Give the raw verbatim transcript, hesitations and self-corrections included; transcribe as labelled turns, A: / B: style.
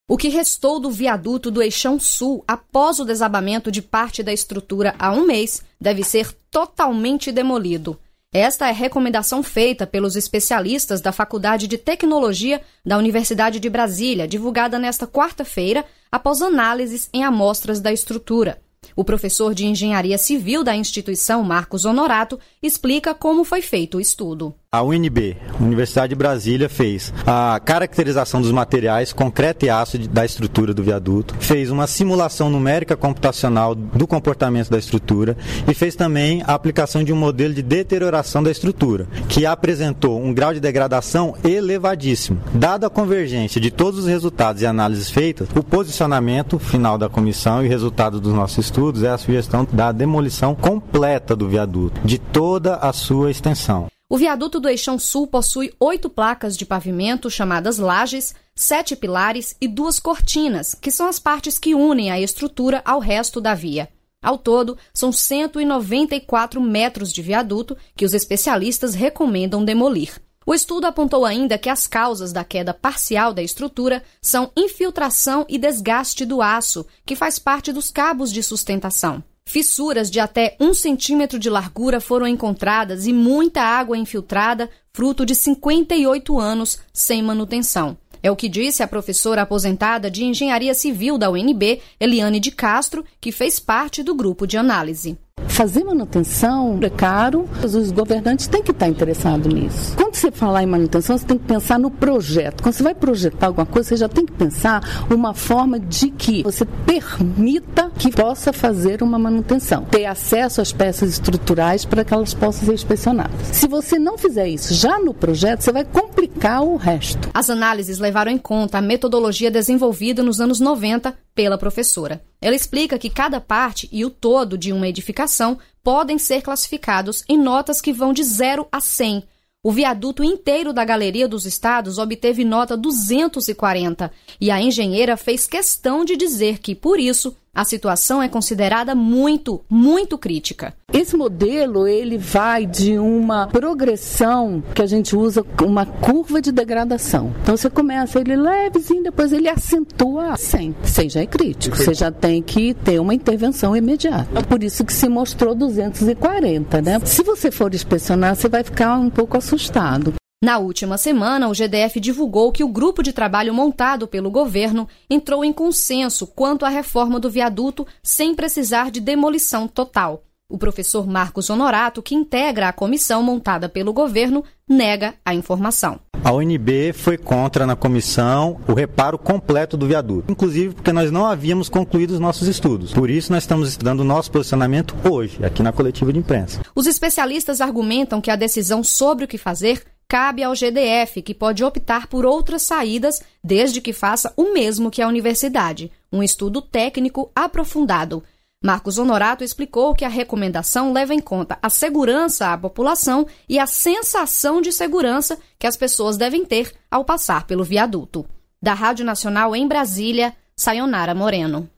A: O que restou do viaduto do Eixão Sul após o desabamento de parte da estrutura há um mês deve ser totalmente demolido. Esta é a recomendação feita pelos especialistas da Faculdade de Tecnologia da Universidade de Brasília, divulgada nesta quarta-feira, após análises em amostras da estrutura. O professor de Engenharia Civil da instituição, Marcos Honorato, explica como foi feito o estudo.
B: A U N B, Universidade de Brasília, fez a caracterização dos materiais concreto e aço da estrutura do viaduto, fez uma simulação numérica computacional do comportamento da estrutura e fez também a aplicação de um modelo de deterioração da estrutura, que apresentou um grau de degradação elevadíssimo. Dada a convergência de todos os resultados e análises feitas, o posicionamento final da comissão e resultado dos nossos estudos é a sugestão da demolição completa do viaduto, de toda a sua extensão.
A: O viaduto do Eixão Sul possui oito placas de pavimento chamadas lajes, sete pilares e duas cortinas, que são as partes que unem a estrutura ao resto da via. Ao todo, são cento e noventa e quatro metros de viaduto que os especialistas recomendam demolir. O estudo apontou ainda que as causas da queda parcial da estrutura são infiltração e desgaste do aço, que faz parte dos cabos de sustentação. Fissuras de até um centímetro de largura foram encontradas e muita água infiltrada, fruto de cinquenta e oito anos sem manutenção. É o que disse a professora aposentada de Engenharia Civil da U N B, Eliane de Castro, que fez parte do grupo de análise.
C: Fazer manutenção é caro, os governantes têm que estar interessados nisso. Quando você falar em manutenção, você tem que pensar no projeto. Quando você vai projetar alguma coisa, você já tem que pensar uma forma de que você permita que possa fazer uma manutenção, ter acesso às peças estruturais para que elas possam ser inspecionadas. Se você não fizer isso já no projeto, você vai complicar o resto.
A: As análises levaram em conta a metodologia desenvolvida nos anos noventa pela professora. Ela explica que cada parte e o todo de uma edificação podem ser classificados em notas que vão de zero a cem. O viaduto inteiro da Galeria dos Estados obteve nota duzentos e quarenta e a engenheira fez questão de dizer que, por isso, a situação é considerada muito, muito crítica.
C: Esse modelo, ele vai de uma progressão que a gente usa, uma curva de degradação. Então você começa ele levezinho, depois ele acentua a cem. cem já é crítico, você já tem que ter uma intervenção imediata. Por isso que se mostrou duzentos e quarenta, né? Se você for inspecionar, você vai ficar um pouco assustado.
A: Na última semana, o G D F divulgou que o grupo de trabalho montado pelo governo entrou em consenso quanto à reforma do viaduto sem precisar de demolição total. O professor Marcos Honorato, que integra a comissão montada pelo governo, nega a informação.
B: A U N B foi contra na comissão o reparo completo do viaduto, inclusive porque nós não havíamos concluído os nossos estudos. Por isso nós estamos estudando o nosso posicionamento hoje, aqui na coletiva de imprensa.
A: Os especialistas argumentam que a decisão sobre o que fazer cabe ao G D F, que pode optar por outras saídas, desde que faça o mesmo que a universidade, um estudo técnico aprofundado. Marcos Honorato explicou que a recomendação leva em conta a segurança à população e a sensação de segurança que as pessoas devem ter ao passar pelo viaduto. Da Rádio Nacional em Brasília, Sayonara Moreno.